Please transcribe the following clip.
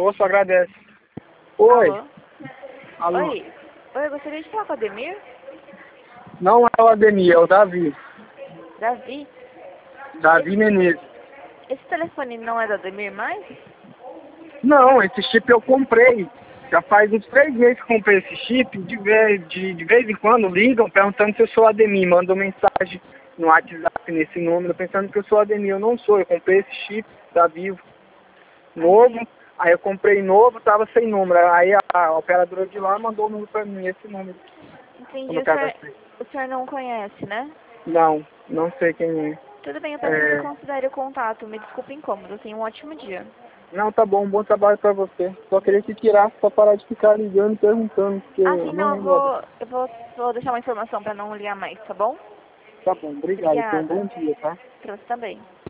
moço agradece. Oi. Alô? Alô. Oi, eu gostaria de falar com o Ademir. Não é o Ademir, é o Davi. Davi? Davi Menezes. Esse telefone não é do Ademir mais? Não, esse chip eu comprei. Já faz uns 3 meses que eu comprei esse chip. De vez em quando ligam perguntando se eu sou o Ademir. Mandam mensagem no WhatsApp nesse número pensando que eu sou o Ademir. Eu não sou. Eu comprei esse chip da Vivo novo. Aí eu comprei novo, tava sem número. Aí a operadora de lá mandou o número pra mim, esse número. Entendi, Como cadastrei. o senhor não conhece, né? Não, não sei quem é. Tudo bem, eu peço que você considere o contato. Me desculpe o incômodo, tenha um ótimo dia. Não, tá bom, bom trabalho pra você. Só queria que tirasse pra parar de ficar ligando e perguntando, porque Ah, sim, eu não não, lembro. vou deixar uma informação pra não ligar mais, tá bom? Tá bom, obrigado. Tenha um Obrigada. bom dia, tá? Pra você também.